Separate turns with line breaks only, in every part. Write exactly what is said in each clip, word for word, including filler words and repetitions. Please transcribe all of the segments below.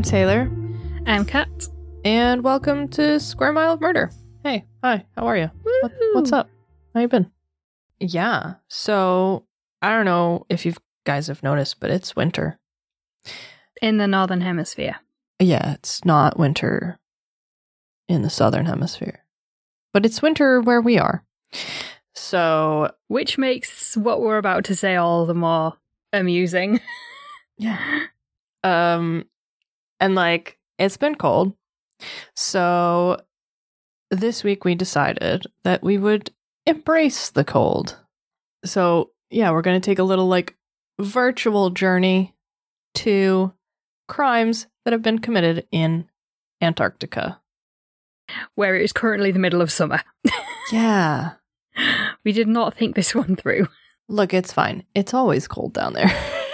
Taylor.
I'm Kat.
And welcome to Square Mile of Murder. Hey, hi, how are you? What, what's up? How you been? Yeah, so I don't know if you guys have noticed, but it's winter.
In the Northern Hemisphere.
Yeah, it's not winter in the Southern Hemisphere. But it's winter where we are. So...
Which makes what we're about to say all the more amusing.
Yeah. Um, and like, it's been cold. So this week we decided that we would embrace the cold. So yeah, we're going to take a little like virtual journey to crimes that have been committed in Antarctica.
Where it is currently the middle of summer.
Yeah.
We did not think this one through.
Look, it's fine. It's always cold down there.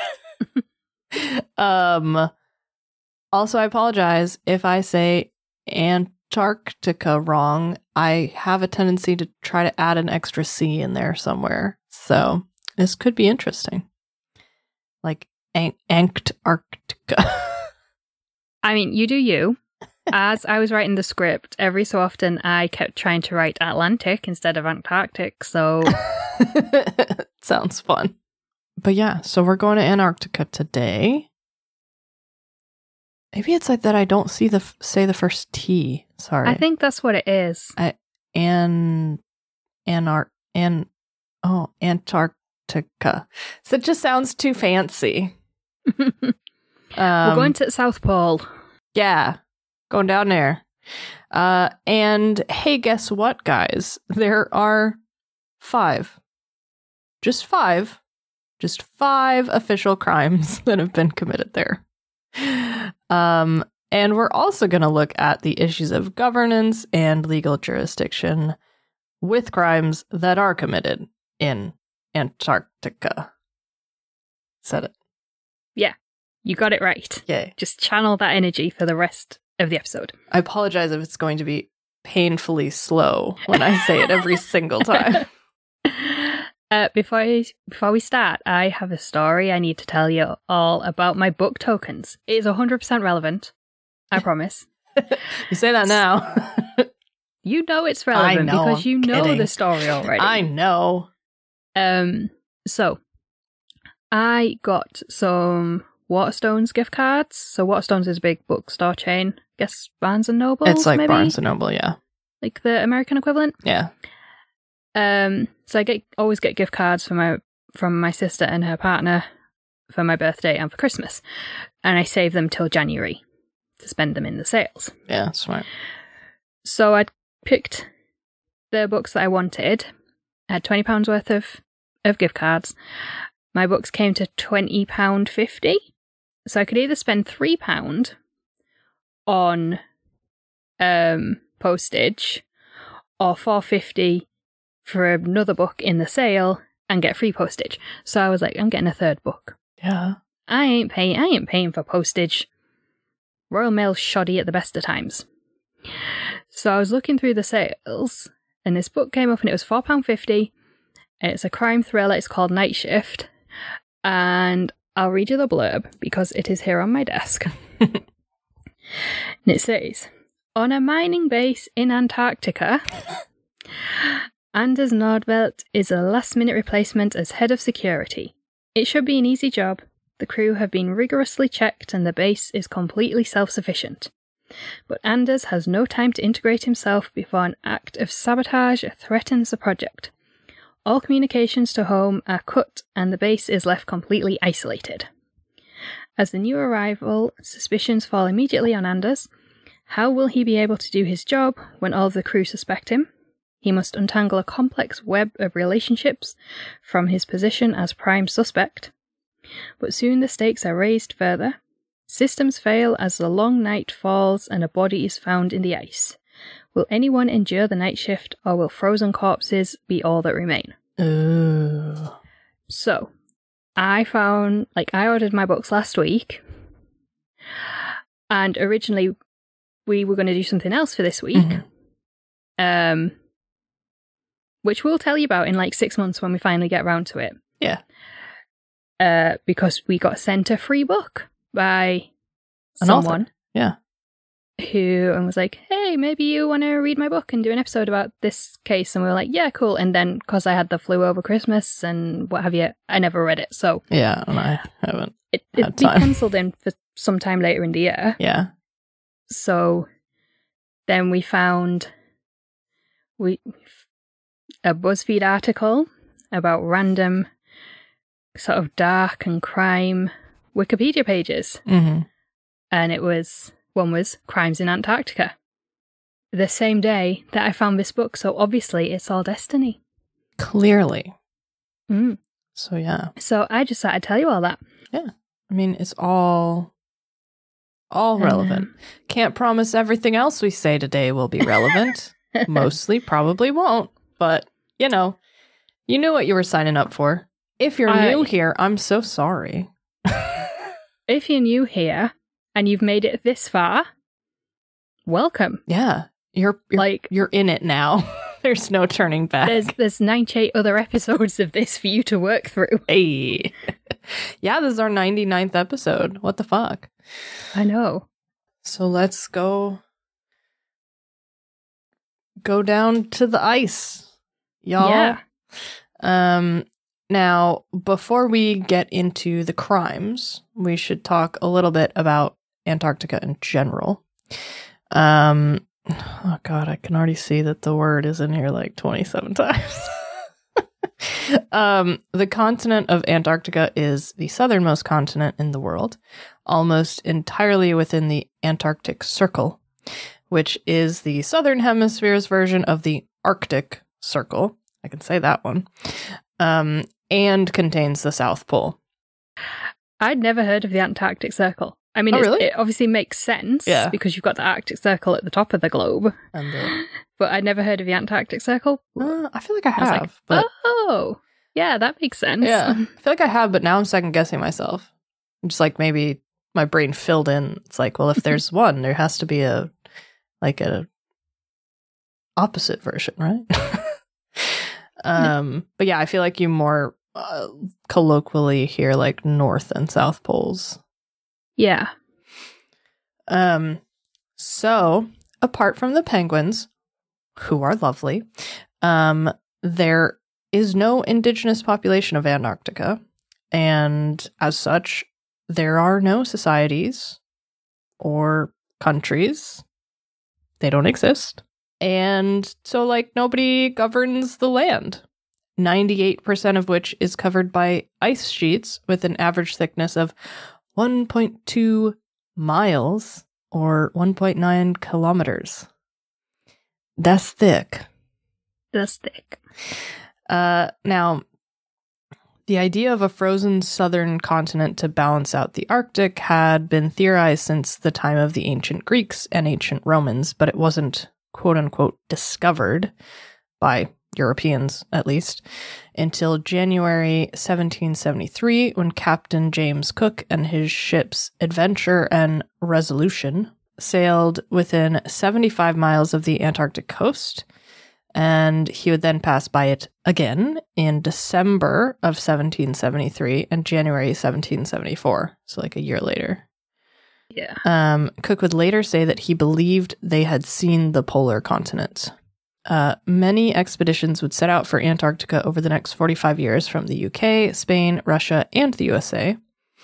um. Also, I apologize if I say Antarctica wrong. I have a tendency to try to add an extra C in there somewhere. So this could be interesting. Like An- Antarctica.
I mean, you do you. As I was writing the script, every so often I kept trying to write Atlantic instead of Antarctic, so...
Sounds fun. But yeah, so we're going to Antarctica today. Maybe it's like that I don't see the f- say the first T. Sorry.
I think that's what it is.
I, an... Anar... An... Oh, Antarctica. So it just sounds too fancy.
um, we're going to South Pole.
Yeah. Going down there. Uh, and hey, guess what, guys? There are five. Just five. Just five official crimes that have been committed there. Um, and we're also going to look at the issues of governance and legal jurisdiction with crimes that are committed in Antarctica. Said it.
Yeah, you got it right.
Yay.
Just channel that energy for the rest of the episode.
I apologize if it's going to be painfully slow when I say it every single time.
Uh, before I, before we start, I have a story I need to tell you all about my book tokens. It is one hundred percent relevant. I promise.
You say that now.
You know it's relevant
I know,
because you
I'm
know
kidding.
the story already.
I know.
Um. So, I got some Waterstones gift cards. So Waterstones is a big bookstore chain. I guess Barnes and Noble.
It's like
maybe?
Barnes and Noble, yeah.
Like the American equivalent.
Yeah.
Um. So I get always get gift cards from my from my sister and her partner for my birthday and for Christmas, and I save them till January to spend them in the sales.
Yeah, smart.
So I picked the books that I wanted. I had twenty pounds worth of of gift cards. My books came to twenty pounds fifty. So I could either spend three pounds on um, postage or four pounds fifty for another book in the sale and get free postage. So I was like, I'm getting a third book.
Yeah.
I ain't paying I ain't paying for postage. Royal Mail's shoddy at the best of times. So I was looking through the sales and this book came up and it was four pounds fifty. It's a crime thriller. It's called Night Shift. And I'll read you the blurb because it is here on my desk. And it says, on a mining base in Antarctica, Anders Nordvelt is a last-minute replacement as head of security. It should be an easy job. The crew have been rigorously checked and the base is completely self-sufficient. But Anders has no time to integrate himself before an act of sabotage threatens the project. All communications to home are cut and the base is left completely isolated. As the new arrival, suspicions fall immediately on Anders. How will he be able to do his job when all of the crew suspect him? He must untangle a complex web of relationships from his position as prime suspect. But soon the stakes are raised further. Systems fail as the long night falls and a body is found in the ice. Will anyone endure the night shift, or will frozen corpses be all that remain?
Ooh.
So, I found, like, I ordered my books last week, and originally we were going to do something else for this week, mm-hmm. um, which we'll tell you about in like six months when we finally get around to it.
Yeah.
Uh, because we got sent a free book by
An
someone.
author. Yeah.
Who and was like, hey, maybe you want to read my book and do an episode about this case. And we were like, yeah, cool. And then because I had the flu over Christmas and what have you, I never read it. So
yeah, and I haven't.
It, it'd be penciled in for some time later in the year.
Yeah.
So then we found we a BuzzFeed article about random sort of dark and crime Wikipedia pages.
Mm-hmm.
And it was, one was Crimes in Antarctica. The same day that I found this book, so obviously it's all destiny.
Clearly.
Mm.
So yeah.
So I just thought I'd tell you all that.
Yeah. I mean, it's all all relevant. Um, Can't promise everything else we say today will be relevant. Mostly probably won't. But, you know, you knew what you were signing up for. If you're I, new here, I'm so sorry.
If you're new here and you've made it this far, welcome.
Yeah. You're, you're like you're in it now. There's no turning back.
There's there's ninety-eight other episodes of this for you to work through.
Hey. Yeah, this is our ninety-ninth episode. What the fuck?
I know.
So let's go go down to the ice, y'all.
Yeah.
Um now, before we get into the crimes, we should talk a little bit about Antarctica in general. Um Oh god, I can already see that the word is in here like twenty-seven times. um, the continent of Antarctica is the southernmost continent in the world, almost entirely within the Antarctic Circle, which is the southern hemisphere's version of the Arctic Circle. I can say that one. Um, and contains the South Pole.
I'd never heard of the Antarctic Circle. I mean,
oh,
it's,
really?
It obviously makes sense
yeah.
because you've got the Arctic Circle at the top of the globe.
And the...
But I'd never heard of the Antarctic Circle.
Uh, I feel like I have.
I was like,
but...
Oh, yeah, that makes sense.
Yeah, I feel like I have, but now I'm second guessing myself. I'm just like maybe my brain filled in. It's like, well, if there's one, there has to be a like a opposite version, right? um, but yeah, I feel like you more uh, colloquially hear like North and South Poles.
Yeah.
Um, so apart from the penguins, who are lovely, um, there is no indigenous population of Antarctica, and as such, there are no societies or countries. They don't exist. And so, like, nobody governs the land, ninety-eight percent of which is covered by ice sheets with an average thickness of one point two miles or one point nine kilometers. That's thick.
That's thick.
Uh, now, the idea of a frozen southern continent to balance out the Arctic had been theorized since the time of the ancient Greeks and ancient Romans, but it wasn't quote-unquote discovered by Europeans, at least, until January seventeen seventy-three, when Captain James Cook and his ships Adventure and Resolution sailed within seventy-five miles of the Antarctic coast, and he would then pass by it again in December of seventeen seventy-three and January seventeen seventy-four, so like a year later.
Yeah.
Um, Cook would later say that he believed they had seen the polar continent. Uh, many expeditions would set out for Antarctica over the next forty-five years from the U K, Spain, Russia, and the U S A.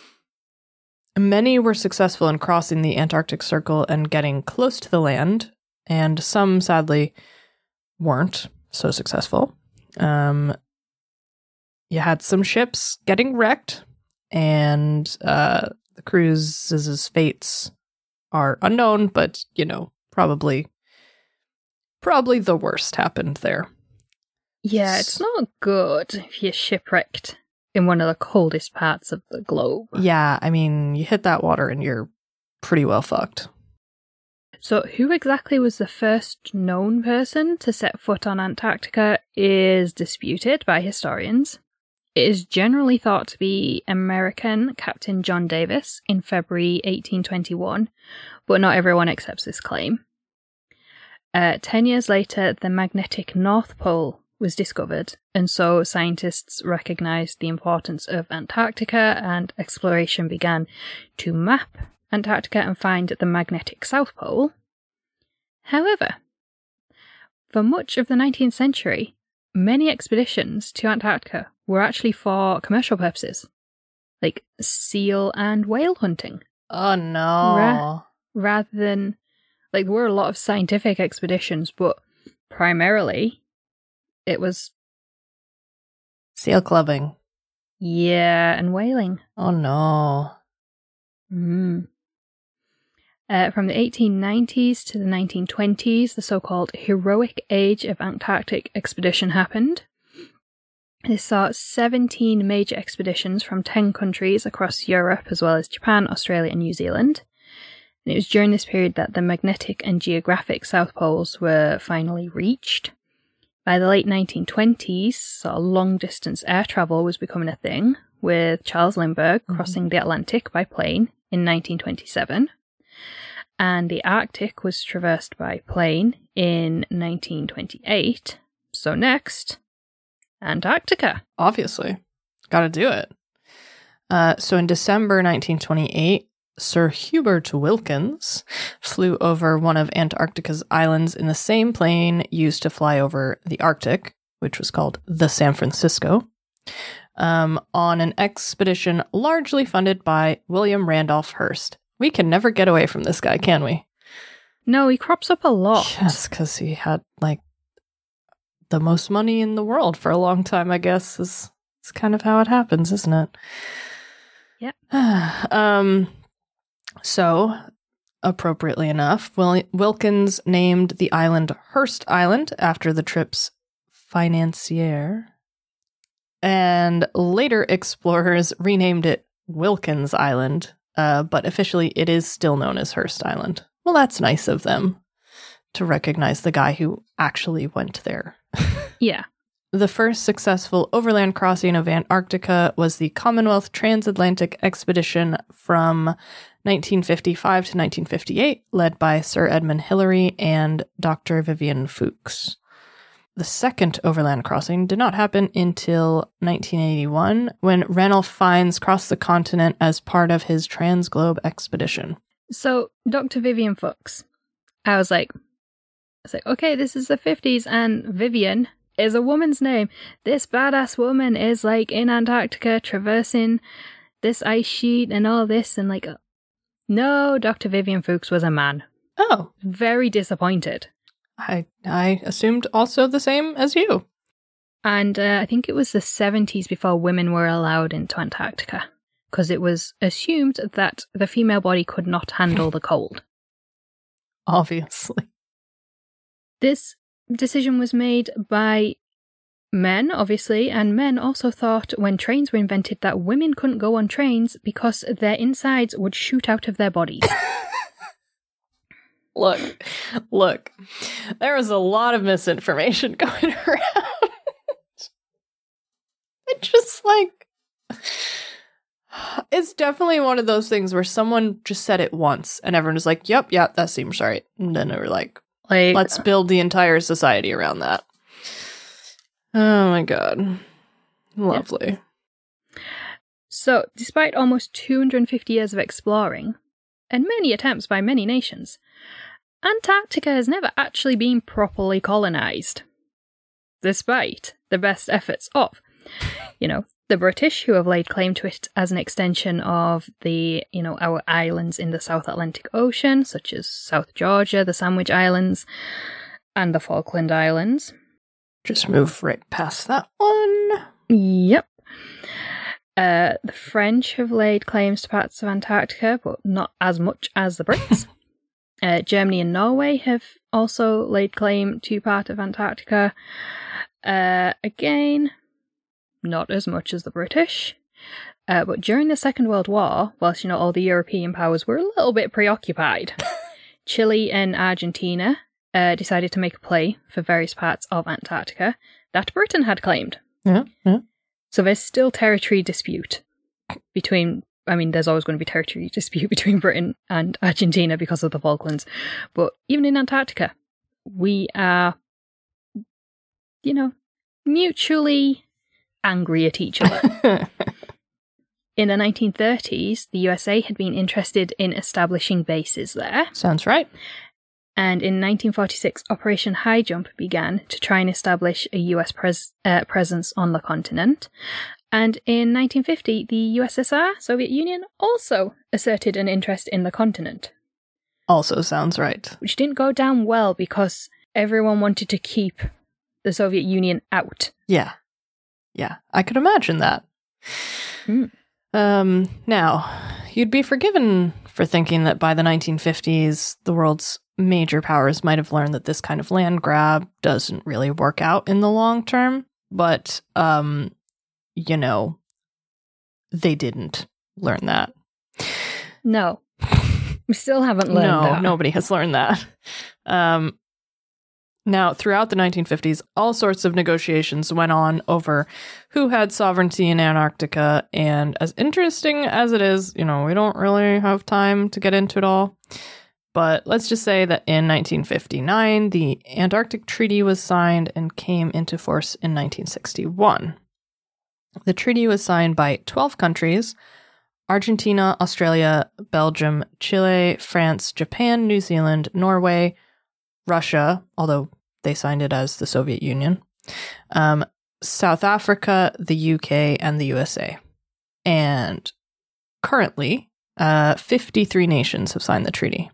Many were successful in crossing the Antarctic Circle and getting close to the land, and some, sadly, weren't so successful. Um, you had some ships getting wrecked, and uh, the crew's fates are unknown, but, you know, probably... Probably the worst happened there.
Yeah, it's not good if you're shipwrecked in one of the coldest parts of the globe.
Yeah, I mean, you hit that water and you're pretty well fucked.
So who exactly was the first known person to set foot on Antarctica is disputed by historians. It is generally thought to be American Captain John Davis in February eighteen twenty-one, but not everyone accepts this claim. Uh, ten years later, the magnetic North Pole was discovered, and so scientists recognized the importance of Antarctica, and exploration began to map Antarctica and find the magnetic South Pole. However, for much of the nineteenth century, many expeditions to Antarctica were actually for commercial purposes, like seal and whale hunting.
Oh, no.
Ra- rather than, like, there were a lot of scientific expeditions, but primarily it was...
Seal clubbing.
Yeah, and whaling.
Oh, no.
Mm. Uh, from the eighteen nineties to the nineteen twenties, the so-called heroic age of Antarctic expedition happened. This saw seventeen major expeditions from ten countries across Europe, as well as Japan, Australia, and New Zealand. And it was during this period that the magnetic and geographic South Poles were finally reached. By the late nineteen twenties, sort of long-distance air travel was becoming a thing, with Charles Lindbergh mm-hmm. crossing the Atlantic by plane in nineteen twenty-seven. And the Arctic was traversed by plane in nineteen twenty-eight. So next, Antarctica.
Obviously. Gotta do it. Uh, so in December nineteen twenty-eight, Sir Hubert Wilkins flew over one of Antarctica's islands in the same plane used to fly over the Arctic, which was called the San Francisco, um, on an expedition largely funded by William Randolph Hearst. We can never get away from this guy, can we?
No, he crops up a lot.
Yes, because he had, like, the most money in the world for a long time, I guess. Is, is kind of how it happens, isn't it?
Yeah.
um, so, appropriately enough, Wil- Wilkins named the island Hearst Island after the trip's financier. And later explorers renamed it Wilkins Island. Uh, but officially, it is still known as Hearst Island. Well, that's nice of them to recognize the guy who actually went there.
Yeah.
The first successful overland crossing of Antarctica was the Commonwealth Transatlantic Expedition from nineteen fifty-five to nineteen fifty-eight, led by Sir Edmund Hillary and Doctor Vivian Fuchs. The second overland crossing did not happen until nineteen eighty-one, when Ranulph Fiennes crossed the continent as part of his Transglobe expedition.
So, Doctor Vivian Fuchs, I was like, I was like, okay, this is the fifties, and Vivian is a woman's name. This badass woman is, like, in Antarctica, traversing this ice sheet and all this, and, like, no, Doctor Vivian Fuchs was a man.
Oh.
Very disappointed.
I I assumed also the same as you.
And uh, I think it was the seventies before women were allowed into Antarctica, because it was assumed that the female body could not handle the cold.
Obviously.
This decision was made by men, obviously, and men also thought when trains were invented that women couldn't go on trains because their insides would shoot out of their bodies.
Look, look, there was a lot of misinformation going around. It just, like, it's definitely one of those things where someone just said it once and everyone was like, yep, yeah, that seems right. And then they were like,
like,
let's build the entire society around that. Oh my god. Lovely.
Yeah. So, despite almost two hundred fifty years of exploring, and many attempts by many nations, Antarctica has never actually been properly colonized, despite the best efforts of, you know, the British, who have laid claim to it as an extension of the, you know, our islands in the South Atlantic Ocean, such as South Georgia, the Sandwich Islands, and the Falkland Islands.
Just move right past that one.
Yep. Uh, the French have laid claims to parts of Antarctica, but not as much as the Brits. Uh, Germany and Norway have also laid claim to part of Antarctica. Uh, again, not as much as the British. Uh, but during the Second World War, whilst, you know, all the European powers were a little bit preoccupied, Chile and Argentina uh, decided to make a play for various parts of Antarctica that Britain had claimed.
Yeah, yeah.
So there's still territory dispute between... I mean, there's always going to be territory dispute between Britain and Argentina because of the Falklands. But even in Antarctica, we are, you know, mutually angry at each other. In the nineteen thirties, the U S A had been interested in establishing bases there.
Sounds right.
And in nineteen forty-six, Operation High Jump began to try and establish a U S pres- uh, presence on the continent. And in nineteen fifty, the U S S R, Soviet Union, also asserted an interest in the continent.
Also sounds right.
Which didn't go down well because everyone wanted to keep the Soviet Union out.
Yeah. Yeah, I could imagine that.
Mm.
Um, now, you'd be forgiven for thinking that by the nineteen fifties, the world's major powers might have learned that this kind of land grab doesn't really work out in the long term. But, um, you know, they didn't learn that.
No. We still haven't learned
no,
that.
No, nobody has learned that. Um, now, throughout the nineteen fifties, all sorts of negotiations went on over who had sovereignty in Antarctica. And as interesting as it is, you know, we don't really have time to get into it all. But let's just say that in nineteen fifty-nine, the Antarctic Treaty was signed and came into force in nineteen sixty-one. The treaty was signed by twelve countries: Argentina, Australia, Belgium, Chile, France, Japan, New Zealand, Norway, Russia, although they signed it as the Soviet Union, um, South Africa, the U K, and the U S A. And currently, uh, fifty-three nations have signed the treaty.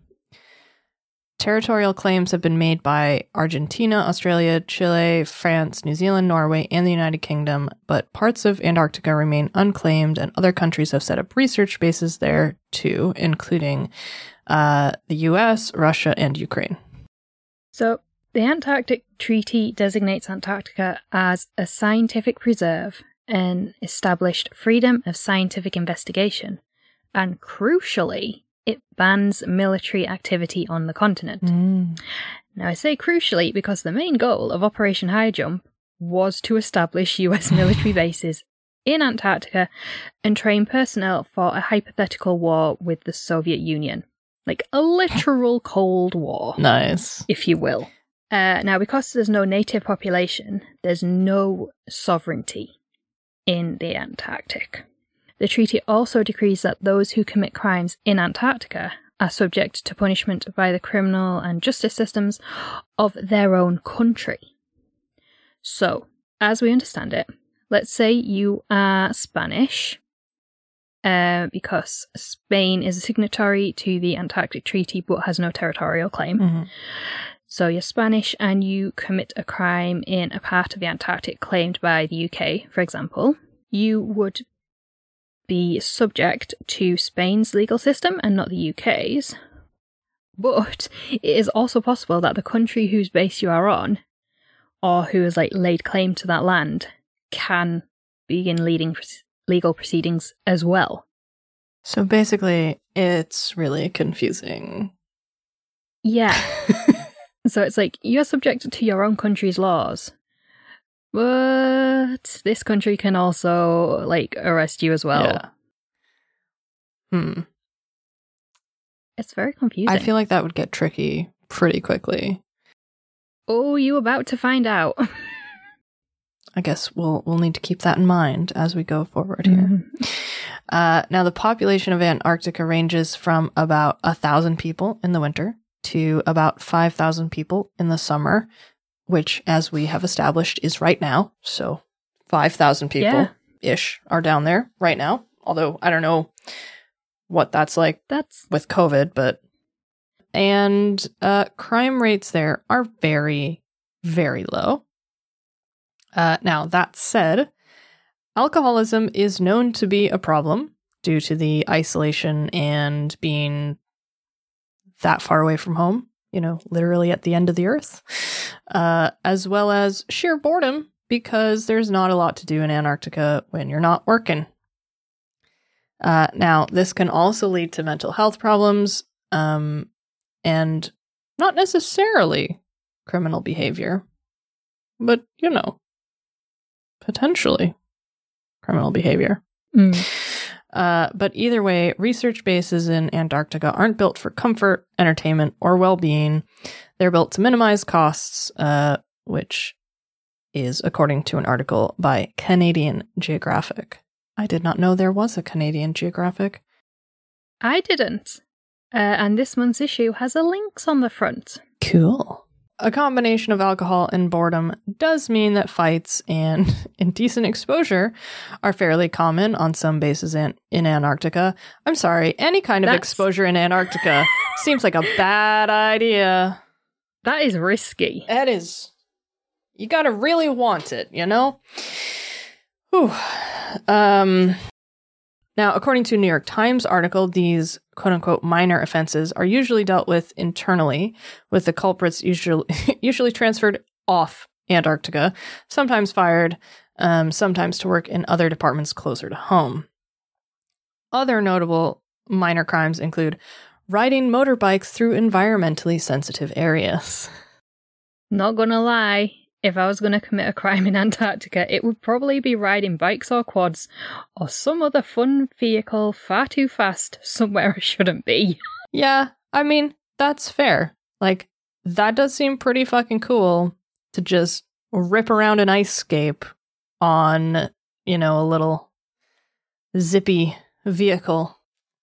Territorial claims have been made by Argentina, Australia, Chile, France, New Zealand, Norway, and the United Kingdom, but parts of Antarctica remain unclaimed, and other countries have set up research bases there too, including uh, the U S, Russia, and Ukraine.
So, the Antarctic Treaty designates Antarctica as a scientific preserve and established freedom of scientific investigation, and crucially, it bans military activity on the continent.
Mm.
Now, I say crucially because the main goal of Operation High Jump was to establish U S military bases in Antarctica and train personnel for a hypothetical war with the Soviet Union. Like a literal Cold War.
Nice.
If you will. Uh, now, because there's no native population, there's no sovereignty in the Antarctic. The treaty also decrees that those who commit crimes in Antarctica are subject to punishment by the criminal and justice systems of their own country. So, as we understand it, let's say you are Spanish, uh, because Spain is a signatory to the Antarctic Treaty but has no territorial claim.
Mm-hmm.
So you're Spanish and you commit a crime in a part of the Antarctic claimed by the U K, for example, you would be subject to Spain's legal system and not the U K's. But it is also possible that the country whose base you are on, or who has like laid claim to that land, can begin leading legal proceedings as well.
So basically, it's really confusing.
Yeah. So it's like, you're subject to your own country's laws, but this country can also, like, arrest you as well.
Yeah. Hmm.
It's very confusing.
I feel like that would get tricky pretty quickly.
Oh, you about to find out.
I guess we'll we'll need to keep that in mind as we go forward here. Mm-hmm. Uh, now, the population of Antarctica ranges from about a thousand people in the winter to about five thousand people in the summer, which, as we have established, is right now. So five thousand people-ish yeah. are down there right now. Although I don't know what that's like
that's
with COVID, but... And uh, crime rates there are very, very low. Uh, now, that said, alcoholism is known to be a problem due to the isolation and being that far away from home, you know, literally at the end of the earth, uh, as well as sheer boredom because there's not a lot to do in Antarctica when you're not working. Uh, now, this can also lead to mental health problems, um, and not necessarily criminal behavior, but, you know, potentially criminal behavior.
Mm.
Uh, but either way, research bases in Antarctica aren't built for comfort, entertainment, or well-being. They're built to minimize costs, uh, which is according to an article by Canadian Geographic. I did not know there was a Canadian Geographic.
I didn't. Uh, and this month's issue has a lynx on the front.
Cool. A combination of alcohol and boredom does mean that fights and indecent exposure are fairly common on some bases in, in Antarctica. I'm sorry, any kind of
That's...
exposure in Antarctica seems like a bad idea.
That is risky.
That is. You gotta really want it, you know? Whew. Um... Now, according to a New York Times article, these quote-unquote minor offenses are usually dealt with internally, with the culprits usually usually transferred off Antarctica, sometimes fired, um, sometimes to work in other departments closer to home. Other notable minor crimes include riding motorbikes through environmentally sensitive areas.
Not gonna lie. If I was going to commit a crime in Antarctica, it would probably be riding bikes or quads, or some other fun vehicle far too fast somewhere I shouldn't be.
Yeah, I mean, that's fair. Like, that does seem pretty fucking cool to just rip around an ice scape on, you know, a little zippy vehicle.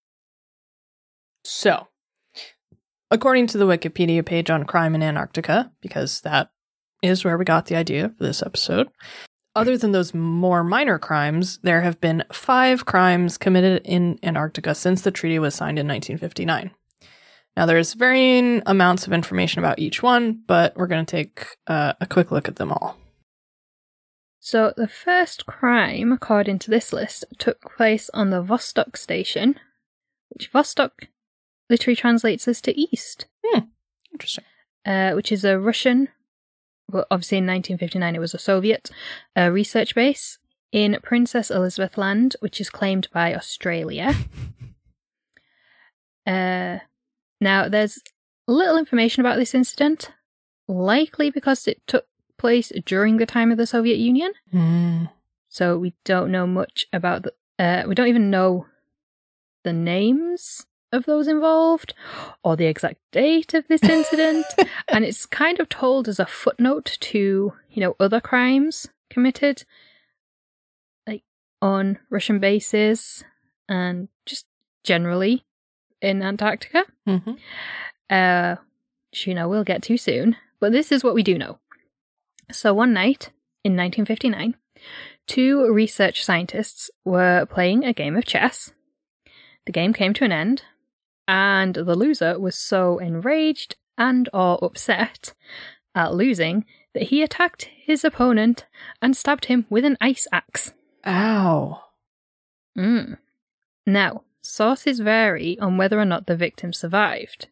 So, according to the Wikipedia page on crime in Antarctica, because that is where we got the idea for this episode. Other than those more minor crimes, there have been five crimes committed in Antarctica since the treaty was signed in nineteen fifty-nine. Now, there's varying amounts of information about each one, but we're going to take uh, a quick look at them all.
So, the first crime, according to this list, took place on the Vostok station, which Vostok literally translates as to east.
Hmm, interesting.
Uh, which is a Russian... Well, obviously in nineteen fifty-nine it was a Soviet uh, research base in Princess Elizabeth Land, which is claimed by Australia. uh, now, there's little information about this incident, likely because it took place during the time of the Soviet Union.
Mm.
So we don't know much about the... Uh, we don't even know the names of those involved or the exact date of this incident. And it's kind of told as a footnote to, you know, other crimes committed like on Russian bases and just generally in Antarctica.
Mm-hmm.
Uh, which, you know, we'll get to soon. But this is what we do know. So one night in nineteen fifty-nine, two research scientists were playing a game of chess. The game came to an end, and the loser was so enraged and or upset at losing that he attacked his opponent and stabbed him with an ice axe.
Ow.
Mm. Now, sources vary on whether or not the victim survived.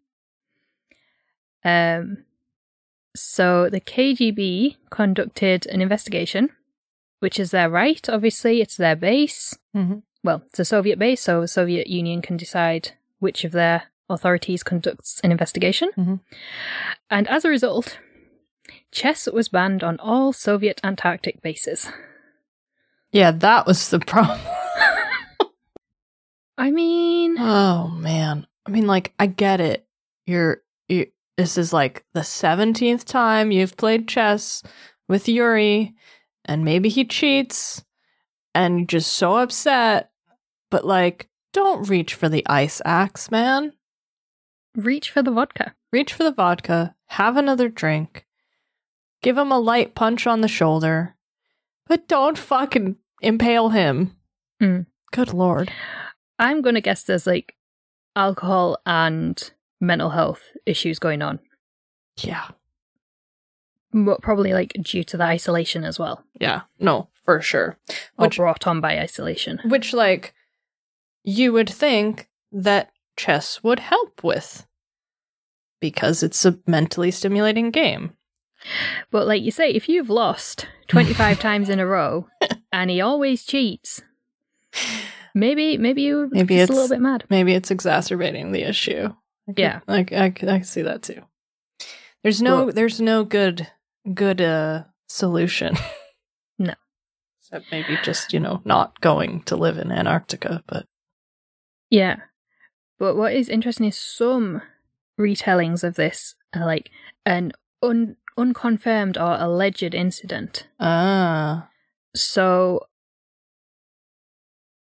Um, so the K G B conducted an investigation, which is their right. Obviously, it's their base.
Mm-hmm. Well,
it's a Soviet base, so the Soviet Union can decide which of their authorities conducts an investigation.
Mm-hmm.
And as a result, chess was banned on all Soviet Antarctic bases.
Yeah, that was the problem.
I mean...
Oh, man. I mean, like, I get it. You're... You, this is, like, the seventeenth time you've played chess with Yuri, and maybe he cheats, and you're just so upset, but, like, don't reach for the ice axe, man.
Reach for the vodka.
Reach for the vodka. Have another drink. Give him a light punch on the shoulder. But don't fucking impale him.
Mm.
Good lord.
I'm going to guess there's, like, alcohol and mental health issues going on.
Yeah.
But probably, like, due to the isolation as well.
Yeah. No, for sure.
Which, or brought on by isolation.
Which, like, you would think that chess would help with. Because it's a mentally stimulating game.
But like you say, if you've lost twenty-five times in a row and he always cheats, maybe maybe you're
maybe
just
it's
a little bit mad.
Maybe it's exacerbating the issue. I could,
yeah,
I, I, I can see that too. There's no well, there's no good good uh, solution.
No,
except maybe just you know not going to live in Antarctica. But
yeah, but what is interesting is some retellings of this are like an un- unconfirmed or alleged incident.
Ah.
So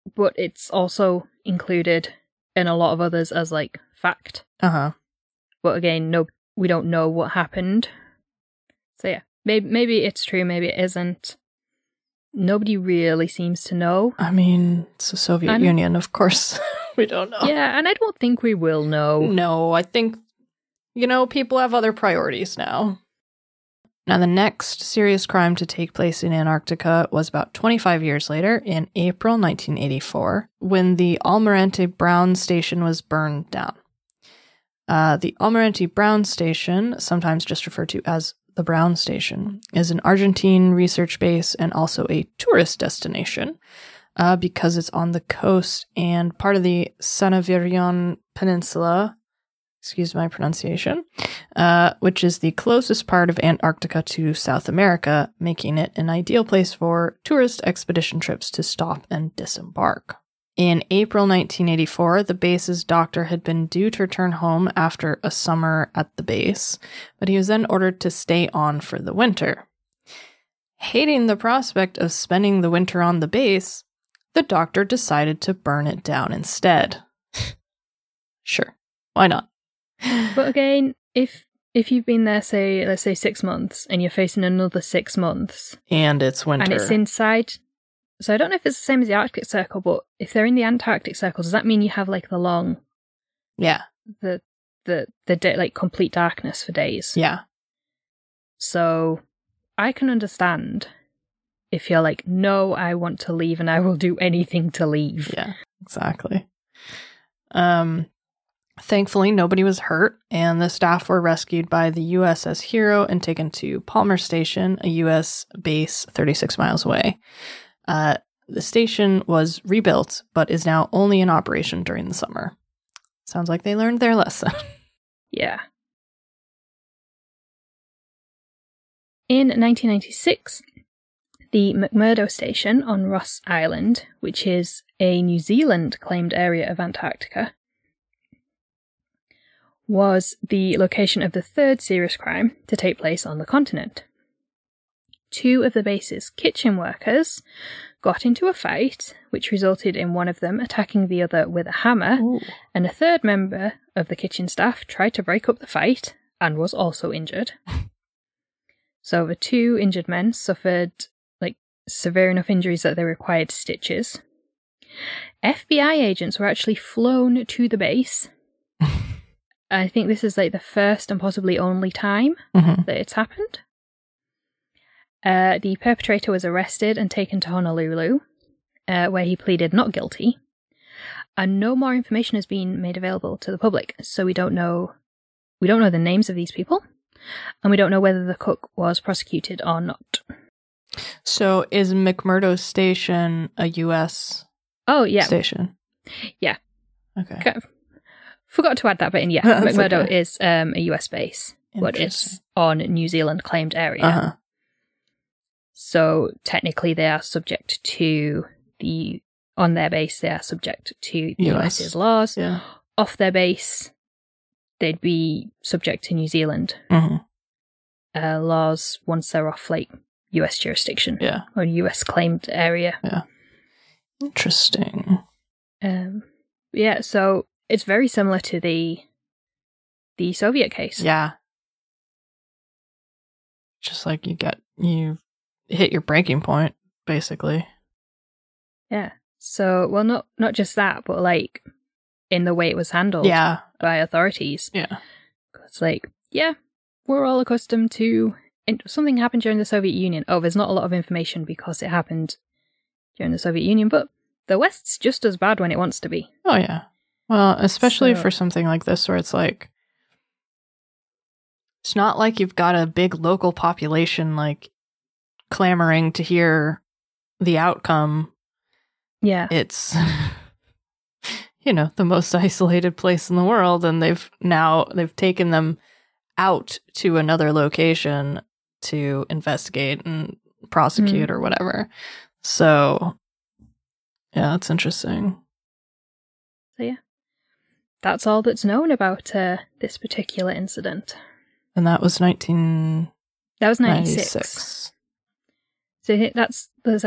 but it's also included in a lot of others as, like, fact.
Uh-huh.
But again, no, we don't know what happened. So yeah, maybe, maybe it's true, maybe it isn't. Nobody really seems to know.
I mean, it's the Soviet
And-
Union, of course. We don't know.
Yeah, and I don't think we will know.
No, I think, you know, people have other priorities now. Now, the next serious crime to take place in Antarctica was about twenty-five years later, in April nineteen eighty-four, when the Almirante Brown Station was burned down. Uh, the Almirante Brown Station, sometimes just referred to as the Brown Station, is an Argentine research base and also a tourist destination uh, because it's on the coast and part of the Sanavirion Peninsula, excuse my pronunciation, uh, which is the closest part of Antarctica to South America, making it an ideal place for tourist expedition trips to stop and disembark. In April nineteen eighty-four, the base's doctor had been due to return home after a summer at the base, but he was then ordered to stay on for the winter. Hating the prospect of spending the winter on the base, the doctor decided to burn it down instead. Sure, why not?
But again, if if you've been there, say, let's say six months, and you're facing another six months,
And it's winter.
and it's inside, so I don't know if it's the same as the Arctic Circle, but if they're in the Antarctic Circle, does that mean you have like the long,
Yeah,
the the the day, like complete darkness for days?
yeah.
So I can understand if you're like, no, I want to leave, and I will do anything to leave.
Yeah, exactly. Um, thankfully, nobody was hurt, and the staff were rescued by the U S S Hero and taken to Palmer Station, a U S base thirty-six miles away. Uh, the station was rebuilt, but is now only in operation during the summer. Sounds like they learned their lesson.
Yeah. In nineteen ninety-six, the McMurdo Station on Ross Island, which is a New Zealand claimed area of Antarctica, was the location of the third serious crime to take place on the continent. Two of the base's kitchen workers got into a fight, which resulted in one of them attacking the other with a hammer,
Ooh.
and a third member of the kitchen staff tried to break up the fight and was also injured. So the two injured men suffered like severe enough injuries that they required stitches. F B I agents were actually flown to the base. I think this is like the first and possibly only time
Mm-hmm.
that it's happened. Uh, the perpetrator was arrested and taken to Honolulu, uh, where he pleaded not guilty. And no more information has been made available to the public, so we don't know we don't know the names of these people, and we don't know whether the cook was prosecuted or not.
So is McMurdo Station a U S
Oh yeah,
station?
Yeah.
Okay.
Okay. Forgot to add that bit in. Yeah,
That's
McMurdo
okay.
is um, a U S base, but it's
Interesting.
on New Zealand claimed area.
Uh-huh.
So technically, they are subject to the on their base. They are subject to the
U S.
US's laws.
Yeah.
Off their base, they'd be subject to New Zealand
Mm-hmm.
uh, laws once they're off like U S jurisdiction
Yeah.
or U S claimed area.
Interesting.
Um, yeah, so it's very similar to the the Soviet case.
Yeah. Just like you get, you hit your breaking point, basically.
Yeah. So, well, not not just that, but like in the way it was handled
Yeah.
by authorities.
Yeah.
It's like, yeah, we're all accustomed to and something happened during the Soviet Union. Oh, there's not a lot of information because it happened during the Soviet Union, but the West's just as bad when it wants to be.
Oh, yeah. Well, especially
So-
for something like this where it's like, it's not like you've got a big local population like clamoring to hear the outcome.
Yeah.
It's, you know, the most isolated place in the world, and they've now, they've taken them out to another location to investigate and prosecute or whatever. So, yeah, that's interesting.
So yeah, that's all that's known about uh, this particular incident.
And that was nineteen
That was ninety-six.
ninety-six.
So I think that's there's like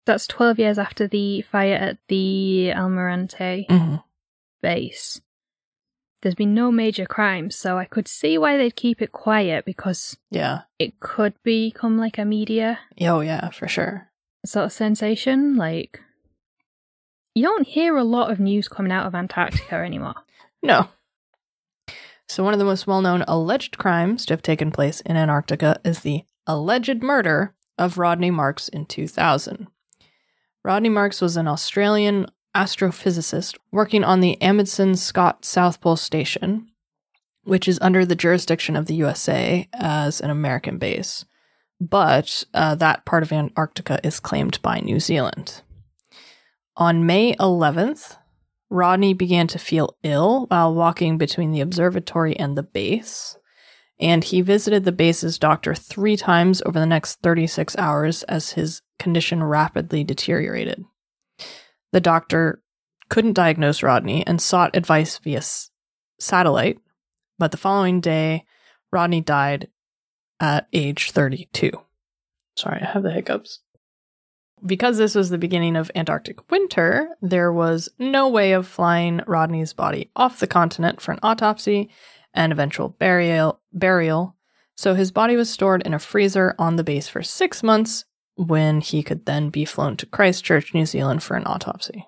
That's twelve years after the fire at the Almirante
Mm-hmm.
base. There's been no major crimes, so I could see why they'd keep it quiet, because
Yeah.
it could become like a media
Oh, yeah, for sure.
sort of sensation. Like, you don't hear a lot of news coming out of Antarctica anymore.
No. So one of the most well-known alleged crimes to have taken place in Antarctica is the alleged murder of Rodney Marks in two thousand. Rodney Marks was an Australian astrophysicist working on the Amundsen Scott South Pole Station, which is under the jurisdiction of the U S A as an American base. But uh, that part of Antarctica is claimed by New Zealand. On May eleventh, Rodney began to feel ill while walking between the observatory and the base, and he visited the base's doctor three times over the next thirty-six hours as his condition rapidly deteriorated. The doctor couldn't diagnose Rodney and sought advice via s- satellite, but the following day, Rodney died at age thirty-two. Sorry, I have the hiccups. Because this was the beginning of Antarctic winter, there was no way of flying Rodney's body off the continent for an autopsy and eventual burial, burial, so his body was stored in a freezer on the base for six months when he could then be flown to Christchurch, New Zealand for an autopsy.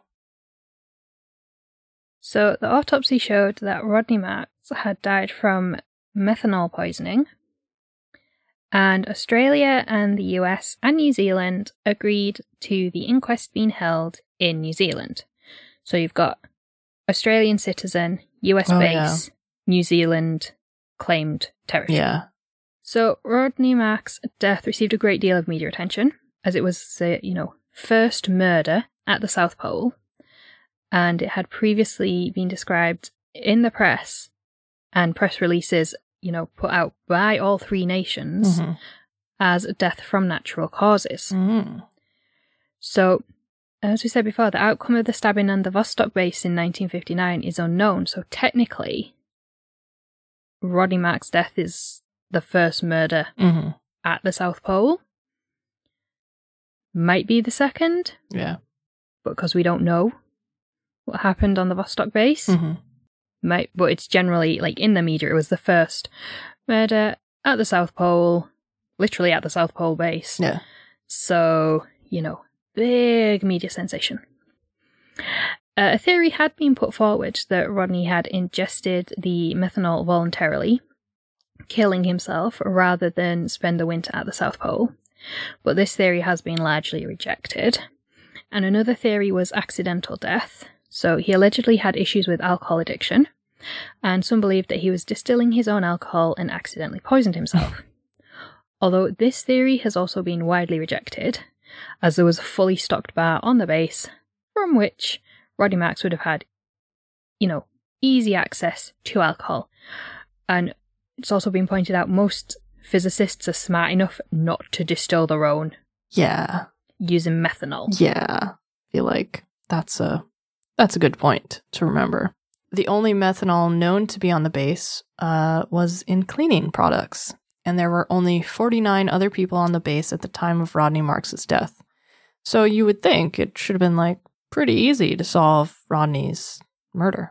So the autopsy showed that Rodney Marks had died from methanol poisoning, and Australia and the U S and New Zealand agreed to the inquest being held in New Zealand. So you've got Australian citizen, U S
Oh,
base,
yeah.
New Zealand claimed territory.
Yeah.
So Rodney Marks' death received a great deal of media attention, as it was the, you know, first murder at the South Pole, and it had previously been described in the press and press releases, you know, put out by all three nations
Mm-hmm.
as a death from natural causes.
Mm-hmm.
So, as we said before, the outcome of the stabbing on the Vostok base in nineteen fifty-nine is unknown, so technically, Rodney Marks' death is the first murder
Mm-hmm.
at the South Pole. Might be the second,
Yeah.
because we don't know what happened on the Vostok base.
Mm-hmm.
Might, but it's generally, like, in the media, it was the first murder at the South Pole, literally at the South Pole base.
Yeah.
So, you know, big media sensation. Uh, a theory had been put forward that Rodney had ingested the methanol voluntarily, killing himself rather than spend the winter at the South Pole, but this theory has been largely rejected. And another theory was accidental death. So he allegedly had issues with alcohol addiction, and some believed that he was distilling his own alcohol and accidentally poisoned himself. Although this theory has also been widely rejected, as there was a fully stocked bar on the base, from which Rodney Marks would have had, you know, easy access to alcohol. And it's also been pointed out most physicists are smart enough not to distill their own
Yeah.
using methanol.
Yeah. I feel like that's a that's a good point to remember. The only methanol known to be on the base uh, was in cleaning products, and there were only forty-nine other people on the base at the time of Rodney Marks' death. So you would think it should have been like pretty easy to solve Rodney's murder.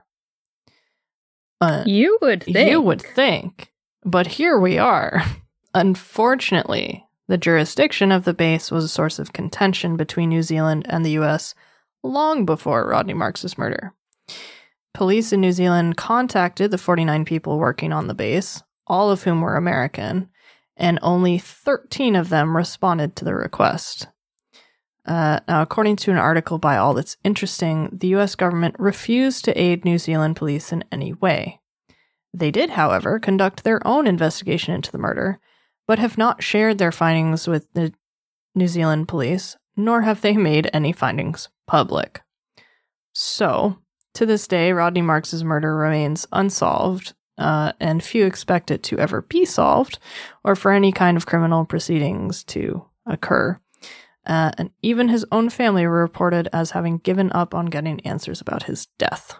Uh,
You would think.
You would think. But here we are. Unfortunately, the jurisdiction of the base was a source of contention between New Zealand and the U S long before Rodney Marks' murder. Police in New Zealand contacted the forty-nine people working on the base, all of whom were American, and only thirteen of them responded to the request. Uh, now, according to an article by All That's Interesting, the U S government refused to aid New Zealand police in any way. They did, however, conduct their own investigation into the murder, but have not shared their findings with the New Zealand police, nor have they made any findings public. So, to this day, Rodney Marks' murder remains unsolved, uh, and few expect it to ever be solved, or for any kind of criminal proceedings to occur. Uh, and even his own family were reported as having given up on getting answers about his death.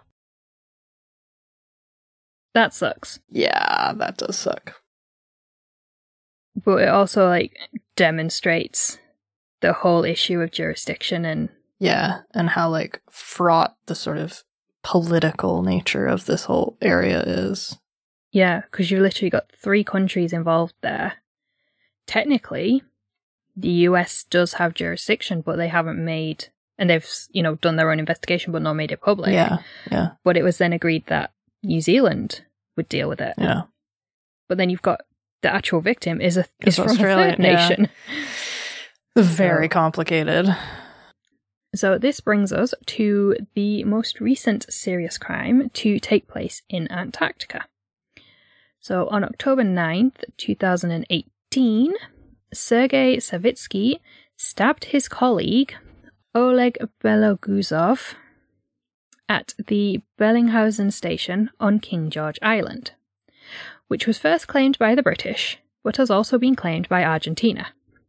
That sucks.
Yeah, that does suck.
But it also, like, demonstrates the whole issue of jurisdiction and
Yeah, and how, like, fraught the sort of political nature of this whole area is.
yeah, because you've literally got three countries involved there. Technically, the U S does have jurisdiction, but they haven't made, and they've, you know, done their own investigation, but not made it public.
Yeah, yeah,
But it was then agreed that New Zealand would deal with it.
yeah.
But then you've got the actual victim is a
It's
is from
Australia,
a third
yeah.
nation.
Very
So-
complicated.
So this brings us to the most recent serious crime to take place in Antarctica. So on October ninth, twenty eighteen, Sergei Savitsky stabbed his colleague, Oleg Beloguzov, at the Bellinghausen station on King George Island, which was first claimed by the British, but has also been claimed by Argentina.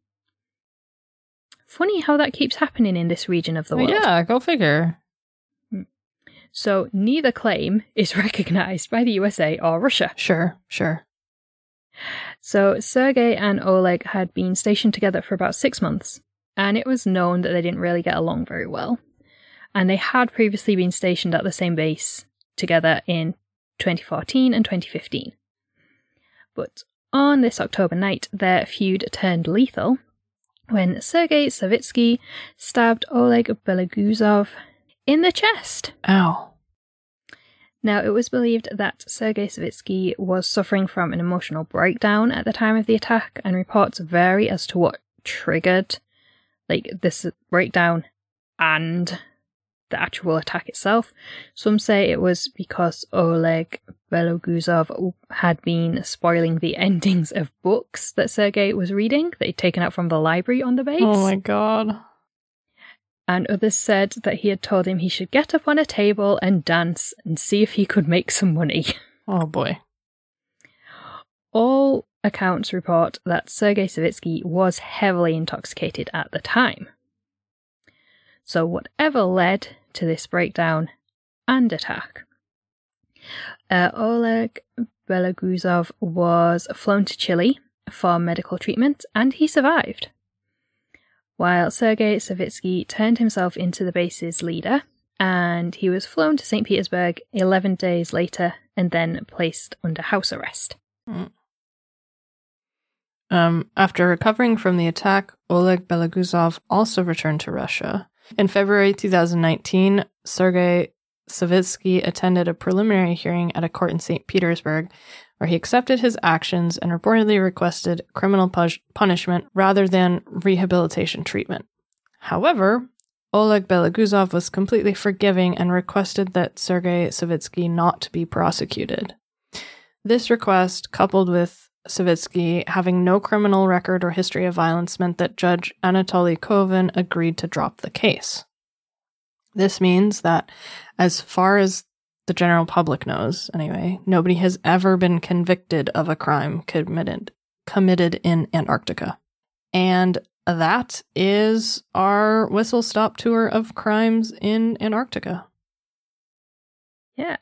Funny how that keeps happening in this region of the world.
Yeah, go figure.
So neither claim is recognized by the U S A or Russia.
Sure, sure.
So Sergei and Oleg had been stationed together for about six months, and it was known that they didn't really get along very well. And they had previously been stationed at the same base together in twenty fourteen and twenty fifteen. But on this October night, their feud turned lethal when Sergei Savitsky stabbed Oleg Beloguzov in the chest.
Ow.
Now, it was believed that Sergei Savitsky was suffering from an emotional breakdown at the time of the attack, and reports vary as to what triggered like this breakdown and the actual attack itself. Some say it was because Oleg Beloguzov had been spoiling the endings of books that Sergei was reading that he'd taken out from the library on the base.
Oh my god.
And others said that he had told him he should get up on a table and dance and see if he could make some money.
Oh boy.
All accounts report that Sergei Savitsky was heavily intoxicated at the time. So whatever led to this breakdown and attack, uh, Oleg Beloguzov was flown to Chile for medical treatment, and he survived, while Sergei Savitsky turned himself into the base's leader, and he was flown to Saint Petersburg eleven days later and then placed under house arrest.
Mm. Um, after recovering from the attack, Oleg Beloguzov also returned to Russia. In February twenty nineteen, Sergei Savitsky attended a preliminary hearing at a court in Saint Petersburg, where he accepted his actions and reportedly requested criminal pu- punishment rather than rehabilitation treatment. However, Oleg Beloguzov was completely forgiving and requested that Sergei Savitsky not be prosecuted. This request, coupled with Savitsky having no criminal record or history of violence, meant that Judge Anatoly Kovin agreed to drop the case. This means that, as far as the general public knows, anyway, nobody has ever been convicted of a crime committed committed in Antarctica. And that is our whistle-stop tour of crimes in Antarctica.
Yeah.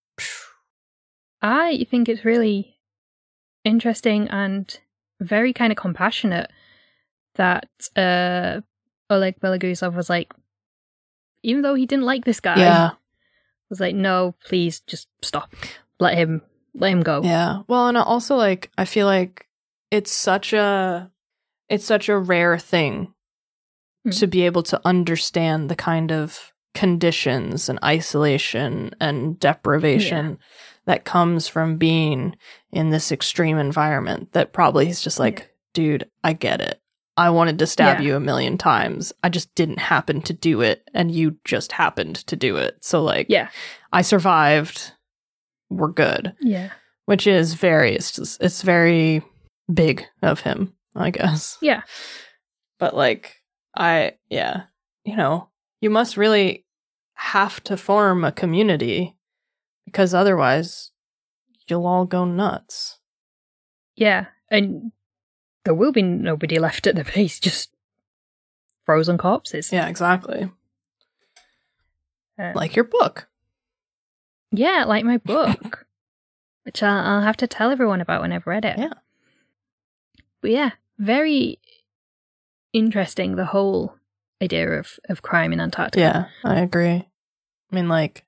I think it's really interesting and very kind of compassionate that uh, Oleg Beloguzov was like, even though he didn't like this guy,
Yeah.
was like, no, please just stop. Let him, let him go.
Yeah. Well, and also, like, I feel like it's such a, it's such a rare thing
Mm.
to be able to understand the kind of conditions and isolation and deprivation that comes from being in this extreme environment that probably he's just like,
Yeah.
dude, I get it. I wanted to stab
Yeah.
you a million times. I just didn't happen to do it, and you just happened to do it. So, like,
Yeah.
I survived. We're good.
Yeah.
Which is very, it's just, it's very big of him, I guess.
Yeah.
But, like, I, yeah, you know, you must really have to form a community, because otherwise you'll all go nuts.
Yeah. And there will be nobody left at the base, just frozen corpses.
Yeah, exactly.
Um,
Like your book.
Yeah, like my book, which I'll, I'll have to tell everyone about when I've read it.
Yeah.
But yeah, very interesting, the whole idea of, of crime in Antarctica.
Yeah, I agree. I mean, like,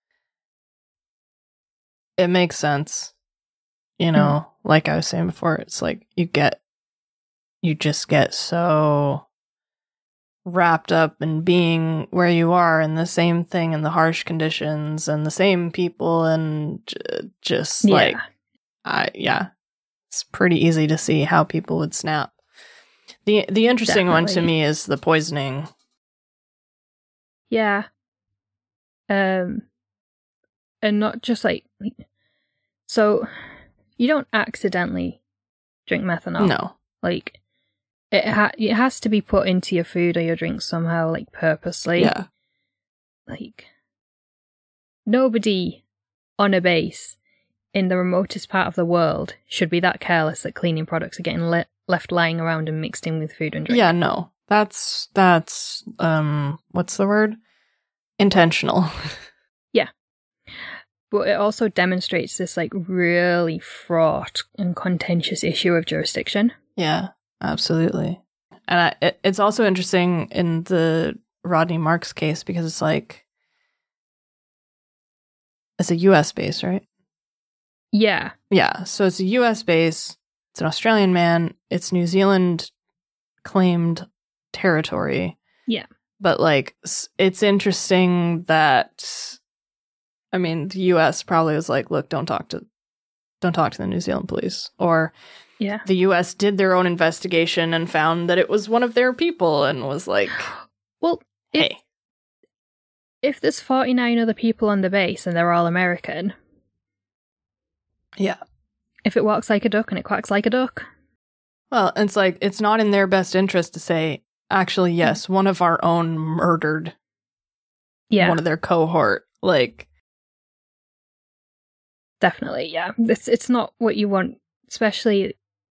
it makes sense. You know, mm. like I was saying before, it's like you get, you just get so wrapped up in being where you are and the same thing and the harsh conditions and the same people and j- just yeah. like, I, yeah, it's pretty easy to see how people would snap. The the interesting Definitely. one to me is the poisoning.
Yeah. Um, and not just like, so you don't accidentally drink methanol.
No.
Like, it, ha- it has to be put into your food or your drink somehow, like, purposely.
Yeah.
Like, nobody on a base in the remotest part of the world should be that careless that cleaning products are getting le- left lying around and mixed in with food and drink.
Yeah, no. That's, that's, um, what's the word? Intentional.
Yeah. But it also demonstrates this, like, really fraught and contentious issue of jurisdiction.
Yeah, absolutely. And I, it, it's also interesting in the Rodney Marks case because it's like, it's a U S base, right?
Yeah.
Yeah, so it's a U S base, it's an Australian man, it's New Zealand claimed territory.
Yeah.
But, like, it's interesting that, I mean, the U S probably was like, look, don't talk to, don't talk to the New Zealand police. Or
yeah.
the U S did their own investigation and found that it was one of their people and was like,
well,
hey.
If, if there's forty-nine other people on the base and they're all American.
Yeah.
If it walks like a duck and it quacks like a duck.
Well, it's like, it's not in their best interest to say, actually, yes, one of our own murdered
yeah.
one of their cohort. Like,
definitely, yeah. It's it's not what you want, especially.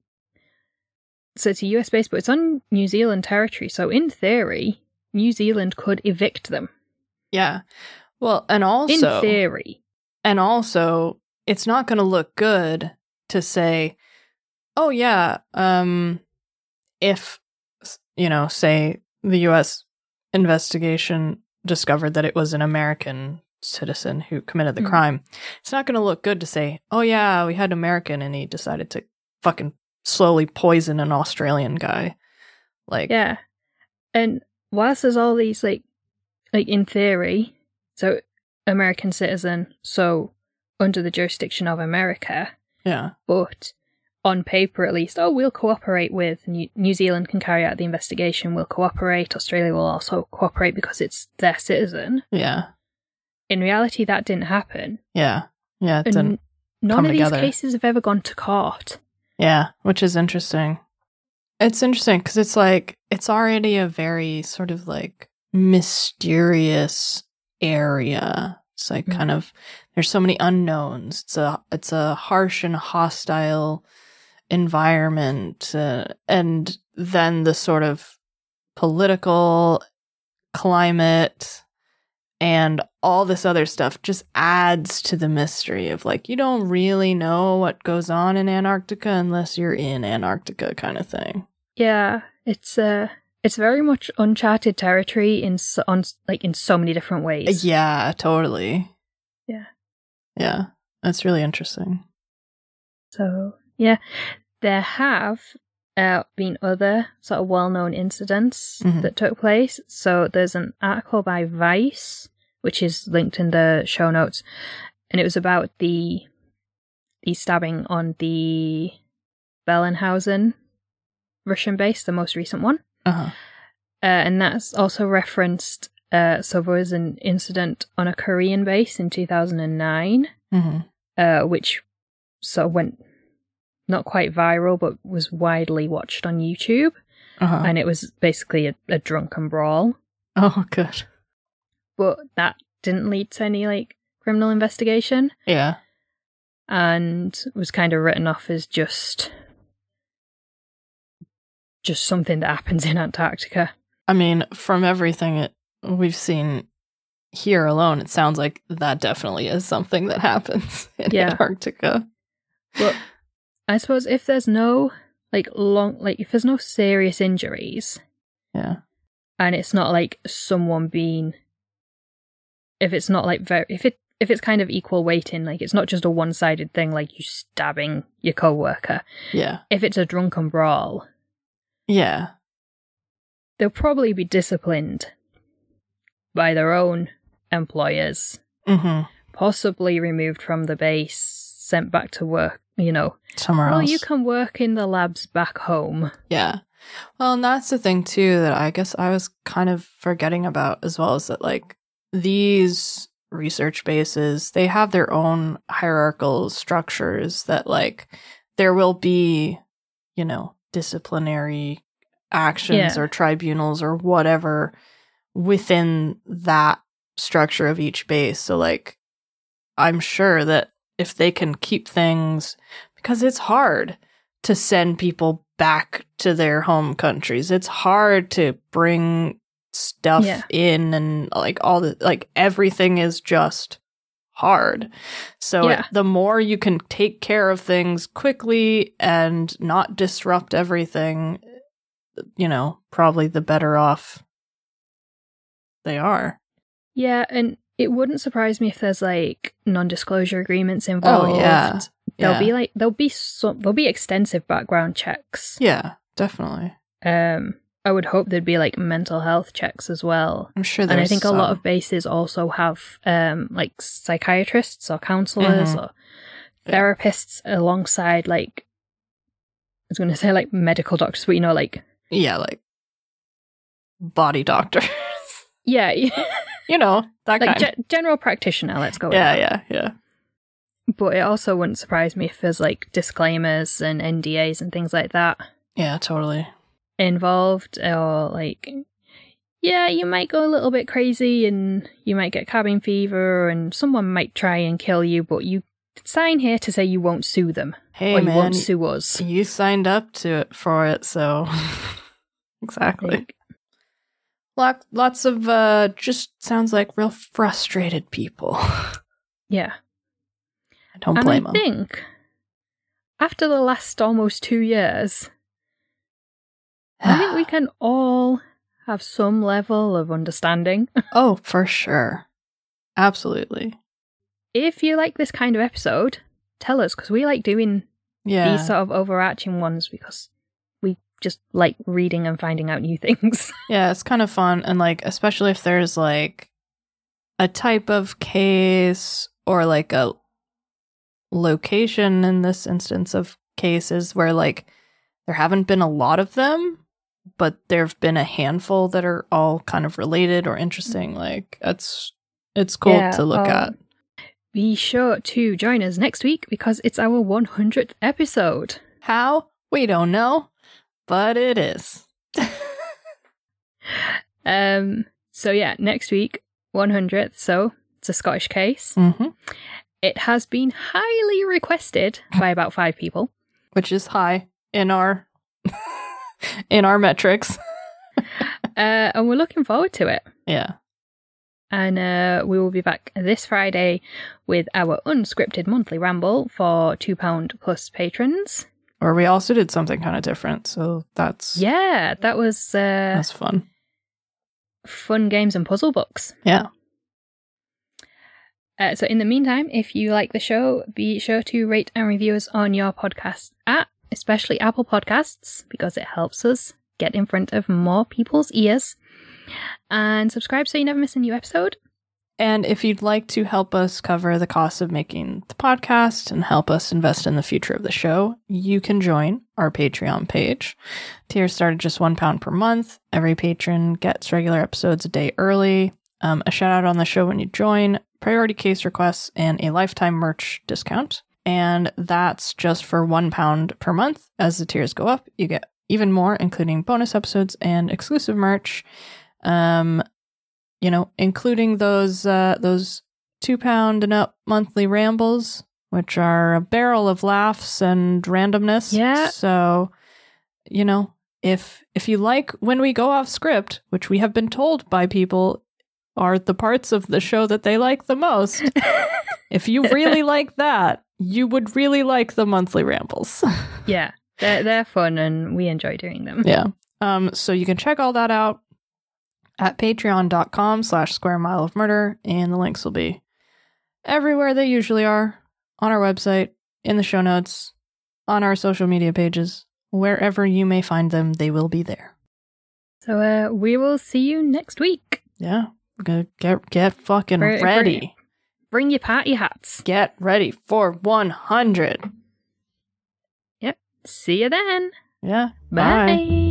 So it's a U S base, but it's on New Zealand territory. So in theory, New Zealand could evict them.
Yeah. Well, and also,
in theory,
and also, it's not going to look good to say, oh yeah, um, if. You know, say the U S investigation discovered that it was an American citizen who committed the mm. crime. It's not going to look good to say, oh yeah, we had an American and he decided to fucking slowly poison an Australian guy. Like,
yeah. And whilst there's all these, like, like in theory, so American citizen, so under the jurisdiction of America.
Yeah.
But on paper, at least, oh, we'll cooperate with New-, New Zealand can carry out the investigation. We'll cooperate. Australia will also cooperate because it's their citizen.
Yeah.
In reality, that didn't happen.
Yeah. Yeah. It didn't
none
come
of
together.
These cases have ever gone to court.
Yeah, which is interesting. It's interesting because it's like, it's already a very sort of like mysterious area. It's like mm-hmm. kind of, there's so many unknowns. It's a, it's a harsh and hostile environment, uh, and then the sort of political climate and all this other stuff just adds to the mystery of like, you don't really know what goes on in Antarctica unless you're in Antarctica kind of thing.
Yeah, it's uh it's very much uncharted territory in so, on like in so many different ways.
Yeah, totally.
Yeah.
Yeah, that's really interesting.
So, yeah, there have uh, been other sort of well-known incidents mm-hmm. that took place. So there's an article by Vice, which is linked in the show notes, and it was about the the stabbing on the Bellenhausen Russian base, the most recent one.
Uh-huh.
Uh, and that's also referenced. Uh, so there was an incident on a Korean base in two thousand nine,
mm-hmm.
uh, which sort of went not quite viral, but was widely watched on YouTube.
Uh-huh.
And it was basically a, a drunken brawl.
Oh, good.
But that didn't lead to any, like, criminal investigation.
Yeah.
And was kind of written off as just... just something that happens in Antarctica.
I mean, from everything it, we've seen here alone, it sounds like that definitely is something that happens in yeah. Antarctica.
But I suppose if there's no, like, long, like, if there's no serious injuries,
Yeah.
And it's not like someone being, if it's not like very, if it if it's kind of equal weighting, like it's not just a one-sided thing, like you stabbing your coworker.
Yeah.
If it's a drunken brawl,
Yeah.
they'll probably be disciplined by their own employers,
Mm-hmm.
possibly removed from the base, sent back to work, you know.
Somewhere
Well,
else.
you can work in the labs back home.
Yeah. Well, and that's the thing, too, that I guess I was kind of forgetting about as well, is that, like, these research bases, they have their own hierarchical structures that, like, there will be, you know, disciplinary actions
Yeah.
or tribunals or whatever within that structure of each base. So, like, I'm sure that if they can keep things, because it's hard to send people back to their home countries. It's hard to bring stuff
Yeah.
in, and like all the like everything is just hard. So
Yeah.
it, the more you can take care of things quickly and not disrupt everything, you know, probably the better off they are.
Yeah, and it wouldn't surprise me if there's like non-disclosure agreements involved.
Oh yeah.
There'll
yeah.
be like there'll be some there'll be extensive background checks.
Yeah, definitely.
Um I would hope there'd be like mental health checks as well.
I'm sure there's
And I think
some.
a lot of bases also have um like psychiatrists or counselors
Mhm.
or therapists alongside like I was gonna say like medical doctors, but you know, like
Yeah, like body doctor.
yeah,
You know, that
like
kind.
ge- general practitioner, let's go with
yeah,
that.
yeah, yeah.
But it also wouldn't surprise me if there's like disclaimers and N D As and things like that
Yeah, totally.
involved, or like, yeah, you might go a little bit crazy and you might get cabin fever and someone might try and kill you, but you sign here to say you won't sue them
Hey,
or you
man,
won't sue us.
you signed up to it for it, so exactly.
Like,
Lot, lots of uh, just sounds like real frustrated people.
yeah.
I don't
And
blame
I
them.
think after the last almost two years, I think we can all have some level of understanding.
Oh, for sure, absolutely.
If you like this kind of episode, tell us, because we like doing
Yeah,
these sort of overarching ones because we just like reading and finding out new things.
yeah, it's kind of fun, and like especially if there's like a type of case or like a location in this instance of cases where like there haven't been a lot of them, but there've been a handful that are all kind of related or interesting. Like it's it's cool
Yeah,
to look
um,
at.
Be sure to join us next week because it's our one hundredth episode.
How? We don't know, but it is.
Um. So yeah, next week, one hundredth. So it's a Scottish case.
Mm-hmm.
It has been highly requested by about five people.
Which is high in our in our metrics.
Uh, and we're looking forward to it.
Yeah.
And uh, we will be back this Friday with our unscripted monthly ramble for two pounds plus patrons.
Or we also did something kind of different, so that's
Yeah, that was uh,
that's fun.
fun games and puzzle books.
Yeah.
Uh, so in the meantime, if you like the show, be sure to rate and review us on your podcast app, especially Apple Podcasts, because it helps us get in front of more people's ears. And subscribe so you never miss a new episode.
And if you'd like to help us cover the cost of making the podcast and help us invest in the future of the show, you can join our Patreon page. Tiers start at just one pound per month. Every patron gets regular episodes a day early, um, a shout out on the show when you join, priority case requests, and a lifetime merch discount. And that's just for one pound per month. As the tiers go up, you get even more, including bonus episodes and exclusive merch. Um, you know, including those uh, those two pound and up monthly rambles, which are a barrel of laughs and randomness.
Yeah.
So, you know, if if you like when we go off script, which we have been told by people are the parts of the show that they like the most, if you really like that, you would really like the monthly rambles.
Yeah, they're, they're fun and we enjoy doing them.
Yeah. Um, so you can check all that out at patreon.com slash square mile of murder, and the links will be everywhere they usually are, on our website, in the show notes, on our social media pages. Wherever you may find them, they will be there.
So uh, we will see you next week.
Yeah. Get, get, get fucking
Br-
ready.
Bring, bring your party hats.
Get ready for one hundred.
Yep. See you then.
Yeah.
Bye.
Bye.